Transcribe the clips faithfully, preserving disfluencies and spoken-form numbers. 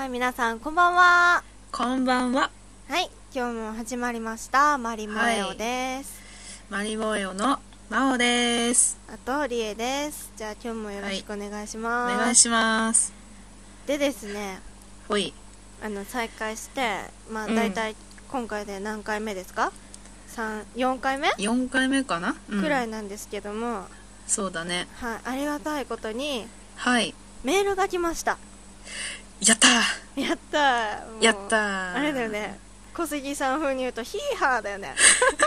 はい、皆さんこんばんは。 こんばんは。 はい、今日も始まりましたマリモエオです、 はい、マリモエオのマオです。 あとリエです。じゃあ今日もよろしくお願いします、 はい、お願いします。 でですね、 ほい、 あの再開してまあだいたい今回で何回目ですか？さん、よんかいめよんかいめかな、うん、 くらいなんですけども、 そうだね。 はい、ありがたいことにはいメールが来ました。 やったーやったーもうやったーあれだよね、小杉さん風に言うとヒーハーだよね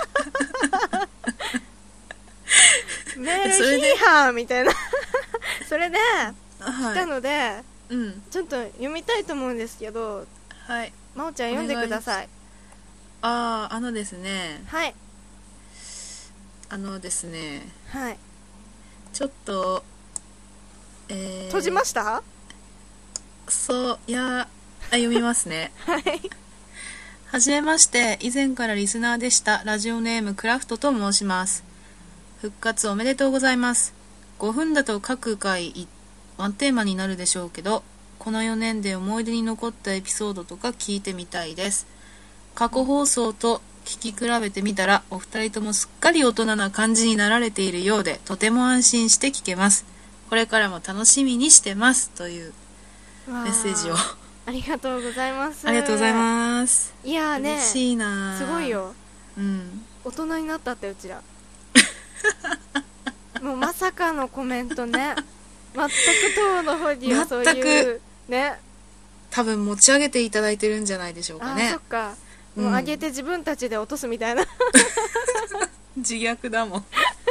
メールヒーハーみたいなそれで来たので、はい、うん、ちょっと読みたいと思うんですけど、 はい、 まおちゃん読んでください。 あー、あのですね、 はいあのですね、 はい、 ちょっと、えー、 閉じました？ そういやあ読みますねはい、 はじめまして、以前からリスナーでしたラジオネームクラフトと申します。復活おめでとうございます。ごふんだと各回ワンテーマになるでしょうけど、このよねんで思い出に残ったエピソードとか聞いてみたいです。過去放送と聞き比べてみたら、お二人ともすっかり大人な感じになられているようで、とても安心して聞けます。これからも楽しみにしてますというメッセージをありがとうございます。 ありがとうございます。 いやーね、 嬉しいな、 すごいよ、 うん、 大人になったってうちらもうまさかのコメントね全く当の方にはそういうね、 多分持ち上げていただいてるんじゃないでしょうかね。 あ、そっか、もう上げて自分たちで落とすみたいな、うん、 自虐だもん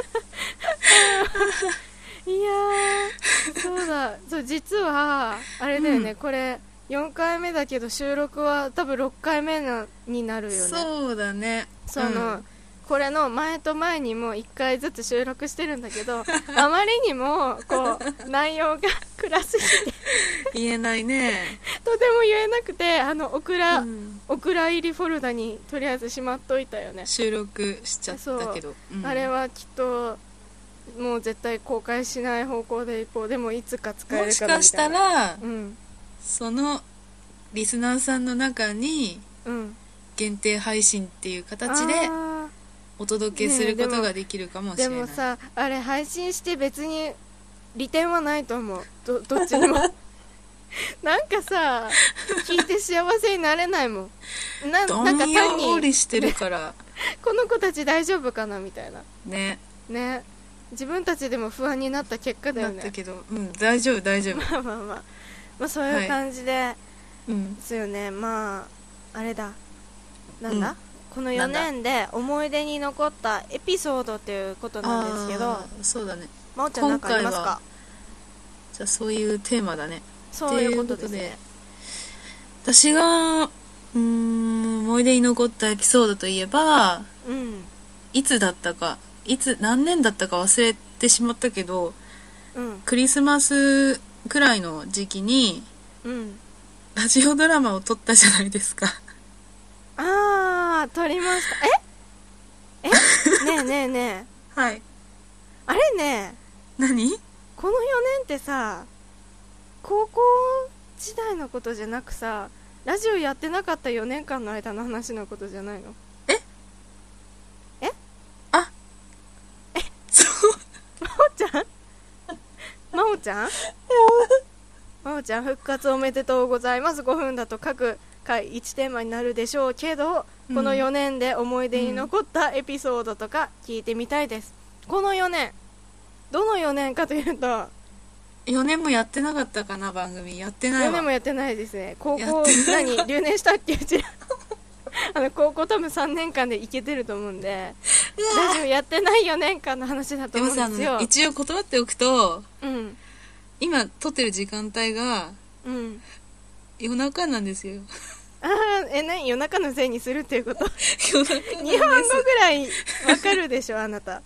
いやー、そうだ、そう、実はあれだよね、うん、これよんかいめだけど収録は多分ろっかいめなになるよね。 そうだね、 その、うん、これの前と前にもいっかいずつ収録してるんだけどあまりにもこう内容が暗すぎて言えないねとても言えなくて、あのオクラ、うん、オクラ入りフォルダにとりあえずしまっといたよね。 収録しちゃったけど、 うん、あれはきっともう絶対公開しない方向でいこう。でもいつか使えるかみたいな。もしかしたら、うん、そのリスナーさんの中に、うん、限定配信っていう形でお届けすることができるかもしれない、 ね、でもさ、あれ配信して別に利点はないと思う。 ど, どっちにもなんかさ、聞いて幸せになれないもん。 な, なんか単にどんよりしてるからこの子たち大丈夫かなみたいなね。 ね、自分たちでも不安になった結果だよね。 なったけど、うん、大丈夫大丈夫まあまあまあ、まあ、そういう感じで、はい、 うん、 ですよね。まああれだ、なんだ、うん、このよねんで思い出に残ったエピソードということなんですけど、 そうだね、 まおちゃん何かありますか？ じゃあそういうテーマだね。 そういうことですね。 私がうーん思い出に残ったエピソードといえば、うん、いつだったか、いつ何年だったか忘れてしまったけど、うん、クリスマスくらいの時期に、うん、ラジオドラマを撮ったじゃないですか。 あー、撮りました。ええねえねえねえはい、 あれね、 何このよねんってさ、高校時代のことじゃなくさ、ラジオやってなかったよねんかんの間の話のことじゃないの？ ええあえそうまおちゃんまおちゃんまおちゃん復活おめでとうございます。ごふんだと各回いちテーマになるでしょうけど、うん、このよねんで思い出に残ったエピソードとか聞いてみたいです、うん、このよねん、どのよねんかというと、 よねんもやってなかったかな、番組。やってないわ。 よねんもやってないですね。高校何留年したっけうちらあの高校多分さんねんかんでいけてると思うんで、ラジオやってないよねんかんの話だと思うんですよ。 でもさ、一応断っておくと、 うん、今撮ってる時間帯が、うん、夜中なんですよ。 あー、え、何、夜中のせいにするっていうこと？夜中なんです。日本語ぐらいわかるでしょあなた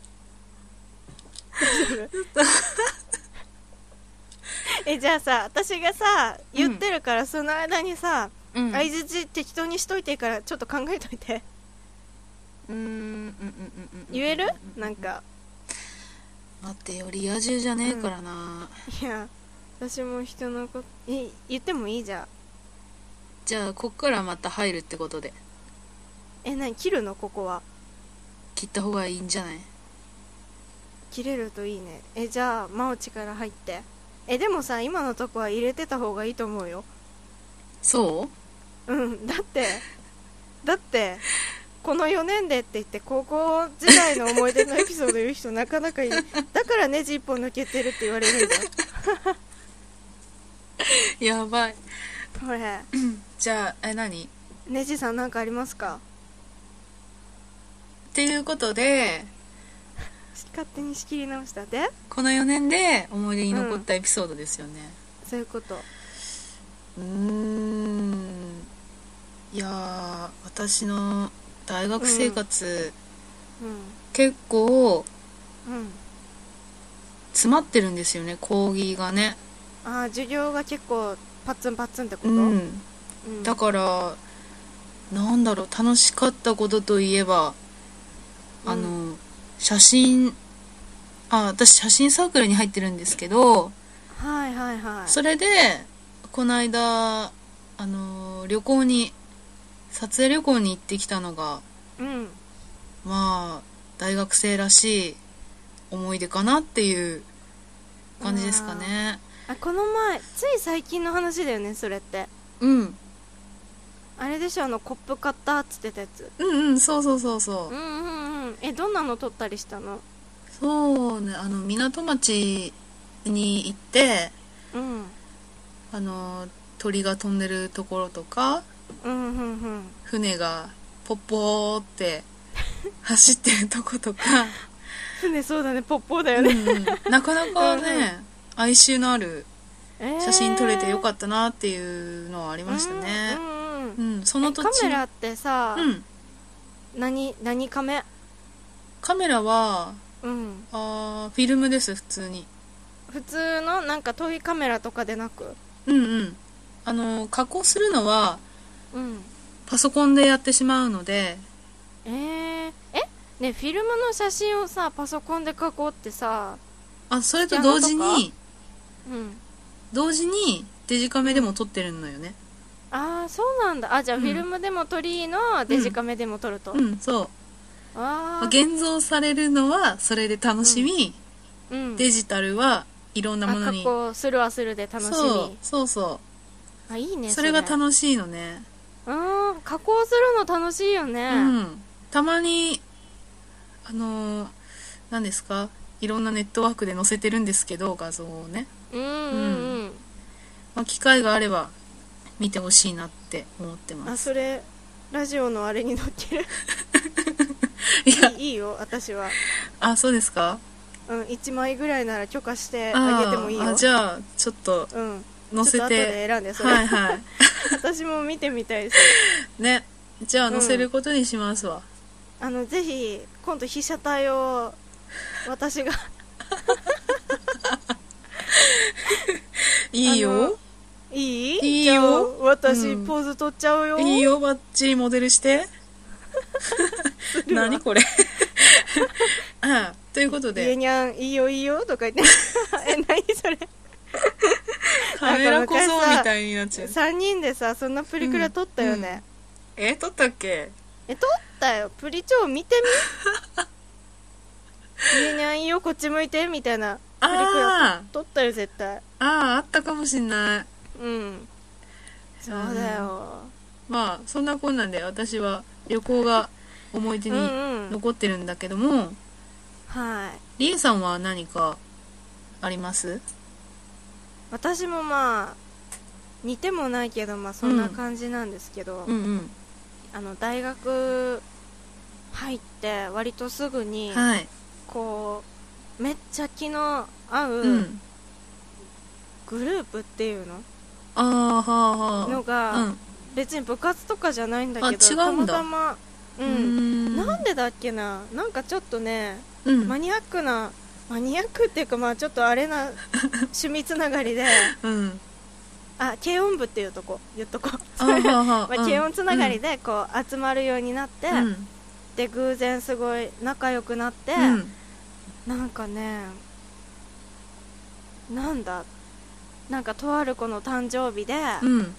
え、じゃあさ、私がさ言ってるから、うん、その間にさ、うん、相槌適当にしといていいからちょっと考えといて。うーん、うんうんうんうん、言える？なんか待ってよ、リア充じゃねえからな、 うん、いや私も人のこと言ってもいいじゃん。 じゃあこっからまた入るってことでえ、何切るの？ここは切った方がいいんじゃない？ 切れるといいね。え、じゃあ真内から入って。え、でもさ、今のとこは入れてた方がいいと思うよ。 そう？ うんだってだってこのよねんでって言って高校時代の思い出のエピソード言う人なかなかいる。だからネジ一本抜けてるって言われるんだよ。 やばい。 ほれ、 じゃあえ何ネジさんなんかありますか？ っていうことで勝手に仕切り直したで、 このよねんで思い出に残ったエピソードですよね。 そういうこと。 うーんいやー私の大学生活、 うん結構うん詰まってるんですよね、講義がね。 ああ、授業が結構パッツンパッツンってこと？ うんうんだからなんだろう、楽しかったことといえばあの、 うん、 写真あ私写真サークルに入ってるんですけど、 はいはいはい。 それでこの間あの旅行に撮影旅行に行ってきたのがうんまあ大学生らしい思い出かなっていう感じですかね。 あ、この前つい最近の話だよね、それって。 うんあれでしょ、あのコップ買ったっつってたやつ。 うんうんそうそうそうそううんうんうん。え、どんなの撮ったりしたの？ そうね、あの港町に行ってうんあの鳥が飛んでるところとかうんうんうん。 船がポッポーって走ってるとことか船、そうだね、ポッポーだよね。 うん、うん、なかなかね哀愁のある写真撮れてよかっったなっていうのはありましたね。 うんうんうんうん、その土地カメラってさ、 うん、 何何カメ？ カメラはうんあフィルムです、普通に。 普通のなんか遠いカメラとかでなく？ うんうんあの加工するのはうんパソコンでやってしまうので。 えー、えね、フィルムの写真をさパソコンで加工ってさ、 あそれと同時にうん同時にデジカメでも撮ってるのよね。 ああ、そうなんだ。あ、じゃあうんフィルムでも撮りのデジカメでも撮ると、 うんそうああ、 現像されるのはそれで楽しみ、 うん、 デジタルはいろんなものにあ、加工するはするで楽しみ。 そうそうそあ、いいね。 うそれが楽しいのね。 うん、加工するの楽しいよね。 うんたまにあのー何ですか、いろんなネットワークで載せてるんですけど、画像をね、 うんうんうん、 まあ、機会があれば見てほしいなって思ってます。 あ、それラジオのあれに載っけるいやいい、いいよ、私は。 あそうですか。 うん、いちまいぐらいなら許可してあげてもいいよ。 ああじゃあちょっとうん、 載せちょっと後でて、 選んでそれ、 はいはい私も見てみたいです。 ね、じゃあ載せることにしますわ。 あのぜひ今度被写体を私がいいよいいいいよ、 じゃあ私、 うんポーズ取っちゃうよ。 いいよ、バッチリモデルして何これあということ家でにゃんいいよいいよとか言ってえ、何それカメラ小僧みたいになっちゃう。 さんにんでさそんなプリクラ撮ったよね、 え撮ったっけ。 え、撮ったよ。プリチョ見てみ家にゃんいいよこっち向いてみたいなプリクラあ撮ったよ絶対。 あああったかもしんない。 うんそうだよ。 まあそんなこんなんで私は旅行が思い出にうんうん残ってるんだけども、 はいりえさんは何かあります？ 私もまあ似てもないけどまあそんな感じなんですけど、 うんうんあの大学入って割とすぐに、 はいこうめっちゃ気の合ううんグループっていうの、 ああはあはあのが、 うん別に部活とかじゃないんだけど、 あ違うんだたまたまううーんんなんでだっけな、なんかちょっとねうんマニアックなマニアックっていうかまあちょっとあれな趣味つながりでうんあ、軽音部っていうとこ言っとこうあはあはあまあ、 うん軽音つながりでこう集まるようになって、 うんで偶然すごい仲良くなって、 うんなんかねなんだなんかとある子の誕生日で、 うん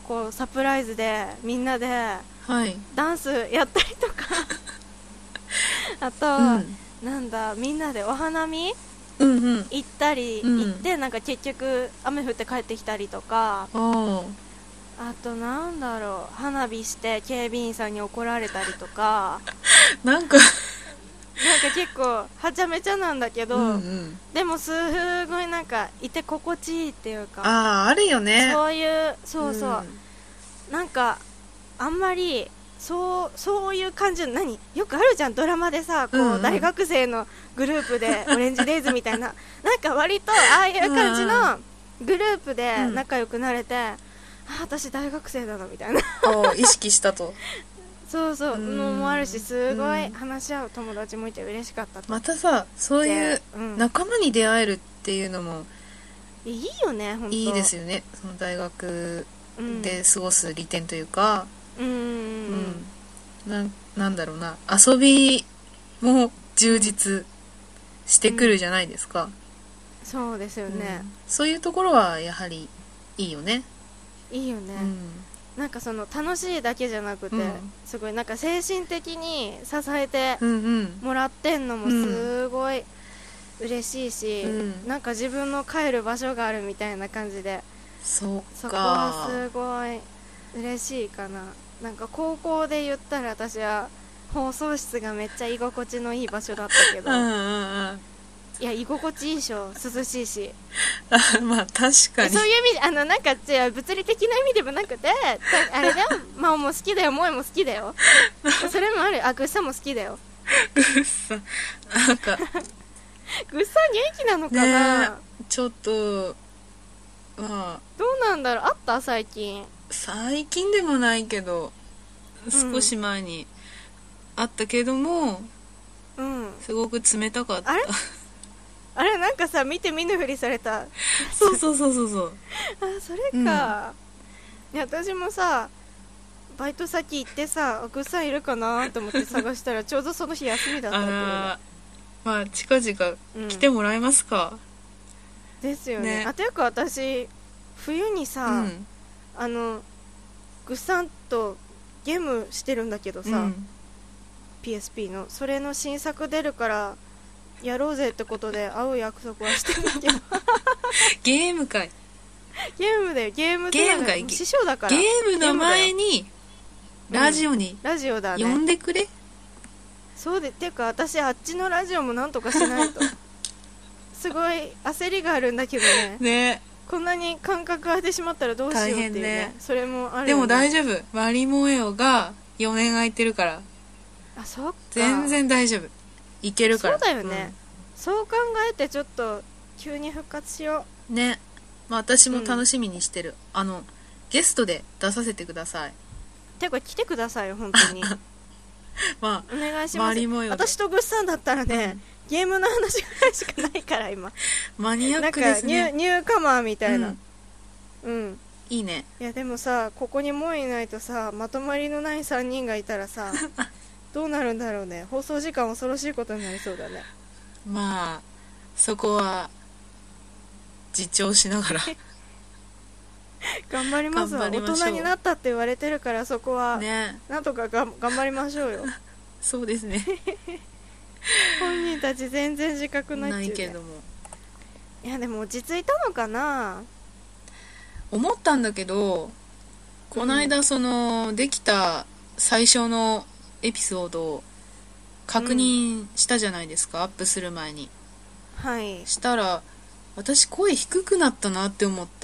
こうサプライズでみんなではいダンスやったりとかあと、 うん、 なんだみんなでお花見うんうん行ったり、 うん行ってなんか結局雨降って帰ってきたりとか、 おーあとなんだろう花火して警備員さんに怒られたりとかなんかなんか結構はちゃめちゃなんだけど、 うんうん、 でもすごいなんかいて心地いいっていうか、 あああるよね。 そういうそうそう、 うん、 なんかあんまりそうそういう感じの何よくあるじゃんドラマでさこう、うんうん、大学生のグループでオレンジデイズみたいななんか割とああいう感じのグループで仲良くなれて、うん、あ私大学生だなみたいな意識したとそうそうのもあるしすごい話し合う友達もいて嬉しかったと。 またさそういう仲間に出会えるっていうのもいいよね本当いいですよね。その大学で過ごす利点というか、 うんうんうん、な, なんだろうな遊びも充実してくるじゃないですか、うん、 そうですよね、 うん、そういうところはやはりいいよね。 いいよね、うん、なんかその楽しいだけじゃなくて、うん、すごいなんか精神的に支えてもらってんのもすごい嬉しいし、うん、なんか自分の帰る場所があるみたいな感じで、 そうかそこはすごい嬉しいかな。なんか高校で言ったら私は放送室がめっちゃ居心地のいい場所だったけど、うんうんうん、いや居心地いいでしょ涼しいしまあ確かにそういう意味あのなんかじゃ物理的な意味でもなくてあれだよ真央も好きだよ萌えも好きだよそれもある。あグッサンも好きだよグッサンなんかグッサン元気なのかな、 ね、ちょっとまあどうなんだろう。あった最近最近でもないけど少し前にあったけども、うん、すごく冷たかった。 あれあれなんかさ見て見ぬふりされたそうそうそうそうそうあそれか、うん、いや私もさバイト先行ってさグッサンいるかなと思って探したらちょうどその日休みだったってあまあ近々来てもらえますか、 うん、ですよね。あというか私冬にさ、うん、あのグッサンとゲームしてるんだけどさ、うん、ピーエスピー のそれの新作出るからやろうぜってことで会う約束はしてるんだけどゲームかいゲームだよゲームゲームかい師匠だからゲームの前にラジオに、うん、 ラジオだね呼んでくれ。 そうでっていうか私あっちのラジオもなんとかしないとすごい焦りがあるんだけどねねこんなに間隔空いてしまったらどうしようっていう ね, ねそれもあるよ、ね、 でも大丈夫マリモエオがよねん空いてるからあそっか全然大丈夫いけるからそうだよね、うん、そう考えてちょっと急に復活しようね、まあ、私も楽しみにしてる、うん、あのゲストで出させてください。 てか来てくださいよ本当にまあお願いします。私とグッサンだったらね、うん、ゲームの話ぐらいしかないから今マニアックですね。 なんかニュ、ニューカマーみたいな、うん、うん、 いいね。 いやでもさここにもういないとさまとまりのないさんにんがいたらさどうなるんだろうね。放送時間恐ろしいことになりそうだね。 まあそこは自重しながら頑張りますわ。大人になったって言われてるからそこは、 ね、 なんとかが頑張りましょうよそうですね本人たち全然自覚ないっちゅう、ね、 ないけどもいやでも落ち着いたのかな。 思ったんだけどこの間その、うん、できた最初のエピソードを確認したじゃないですか、うん、アップする前に。 はいしたら私声低くなったなって思って、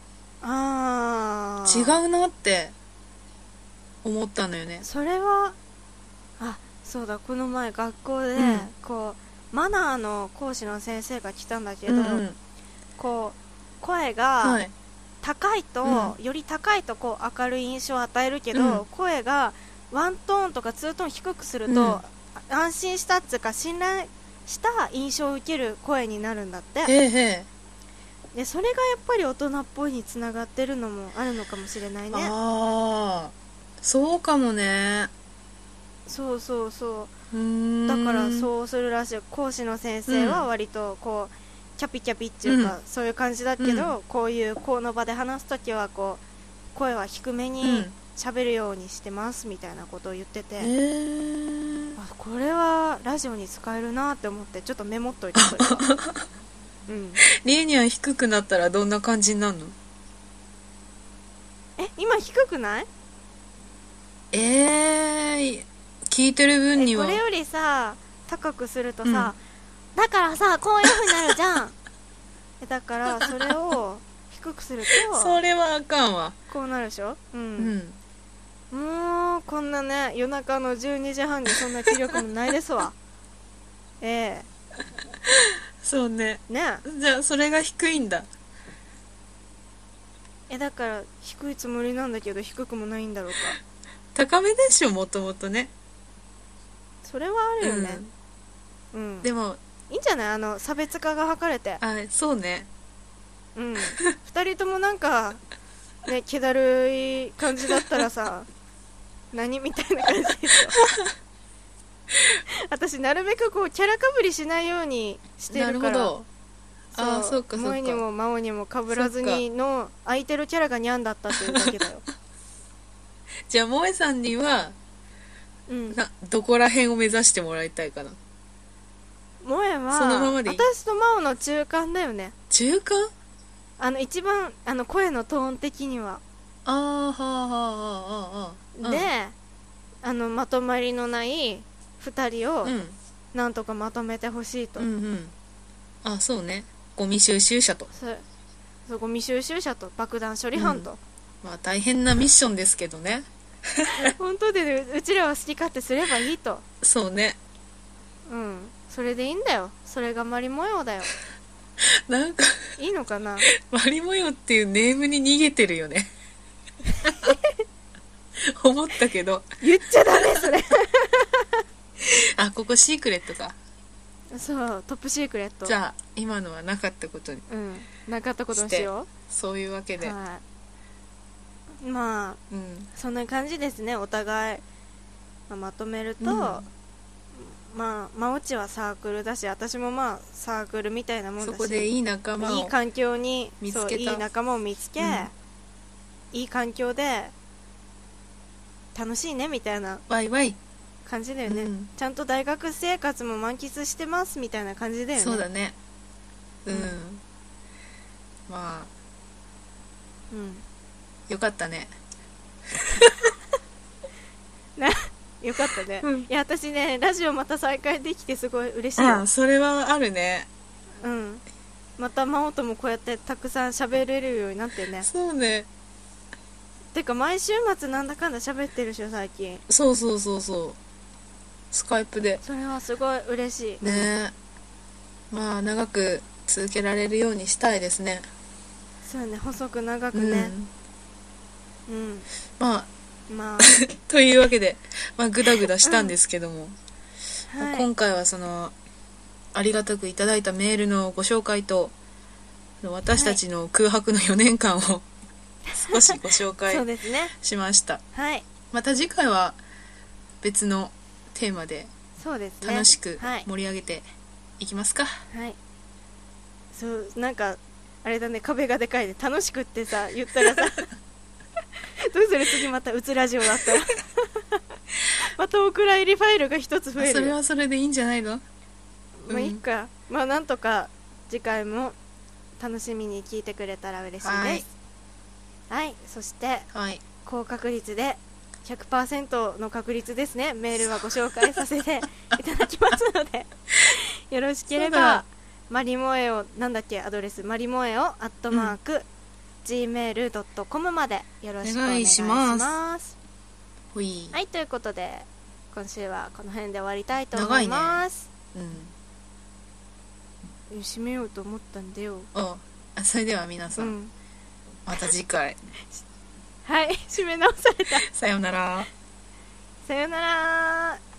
あ違うなって思ったのよね。 それはあそうだこの前学校で、うん、こうマナーの講師の先生が来たんだけど、うんうん、こう声が高いと、はい、より高いとこう明るい印象を与えるけど、うん、声がワントーンとかツートーン低くすると、うん、安心したっていうか信頼した印象を受ける声になるんだって。 へーへーでそれがやっぱり大人っぽいにつながってるのもあるのかもしれないね。 ああそうかもね。 そうそうそう、うーんだからそうするらしい。講師の先生は割とこうキャピキャピっていうか、うん、そういう感じだけど、うん、こういうこの場で話すときはこう声は低めうにん喋るようにしてますみたいなことを言ってて、 えー、 あこれはラジオに使えるなって思ってちょっとメモっといた。それはうん、 リエニャン低くなったらどんな感じになるの？ え今低くない？ えー、聞いてる分にはえこれよりさ高くするとさ、うん、だからさこういう風になるじゃんえだからそれを低くするとそれはあかんわ。 こうなるでしょ、うん、 うん、 もうこんなね夜中のじゅうにじはんにそんな気力もないですわええそうね。 ねじゃあそれが低いんだ。 えだから低いつもりなんだけど低くもないんだろうか。 高めでしょもともとね。 それはあるよね、うん、うん、 でもいいんじゃない？あの差別化が図れて。 あそうね。 うんふたりともなんかね気だるい感じだったらさ何みたいな感じでしょ私なるべくこうキャラかぶりしないようにしてるから。 なるほど。あそうかそうか。 萌えにも真央にもかぶらずにの空いてるキャラがニャンだったっていうだけだよじゃあ萌えさんには、 うん、 などこら辺を目指してもらいたいかな。 萌えはそのままでいい？ 私と真央の中間だよね。 中間？あの一番あの声のトーン的にはあーはあはあはあはあで、あのまとまりのないふたりをうんなんとかまとめてほしいと、 うんうんあそうね。ゴミ収集車とそそうゴミ収集車と爆弾処理班と、 うん、まあ大変なミッションですけどね本当で、ね、うちらは好き勝手すればいいと。 そうね。 うんそれでいいんだよ。それがマリ模様だよなんかいいのかなマリ模様っていうネームに逃げてるよね思ったけど言っちゃダメそれあここシークレットか。 そうトップシークレット。 じゃあ今のはなかったことにうんなかったことにしよう。そういうわけう。 で、 はい、まあ、 うん、 そんな感じですね。お互い、まあ、まとめると、うん、まあ真落ちはサークルだし私もまあサークルみたいなもんだし、 そこでいい仲間をいい環境に見つけた。 そういい仲間を見つけ、うん、いい環境で楽しいねみたいなワイワイ感じだよね、うん、ちゃんと大学生活も満喫してますみたいな感じだよね。 そうだね。うん、うん、まあうんよかったねなよかったね、うん、いや私ねラジオまた再開できてすごい嬉しい。 ああそれはあるね。 うんまた真央ともこうやってたくさん喋れるようになってね。 そうね。 てか毎週末なんだかんだ喋ってるでしょ最近。 そうそうそうそうスカイプで。 それはすごい嬉しいね。まあ長く続けられるようにしたいですね。 そうね細く長くねうん、うん、 まあまあというわけで、まあ、グダグダしたんですけども、 うんはい、 今回はそのありがたくいただいたメールのご紹介と私たちの空白のよねんかんを、はい、少しご紹介しました。 はい、 また次回は別のテーマで楽しく盛り上げていきますか。 はい、そうなんかあれだね壁がでかいで楽しくってさ言ったらさどうする次またうつラジオだったらまたお蔵入りファイルが一つ増える。 それはそれでいいんじゃないの。 まあいいか、うん、まあなんとか次回も楽しみに聞いてくれたら嬉しいです。はい、はい、そして、はい、高確率で ひゃくパーセント の確率ですね。メールはご紹介させていただきますのでよろしければマリモエをなんだっけアドレスマリモエをアットマーク、うん、ジーメールドットコム までよろしくお願いします。ますほい。 はいということで今週はこの辺で終わりたいと思います。 長いね。 うん締めようと思ったんだよ。 あそれでは皆さん、うん、また次回はい締め直されたさよならさよなら。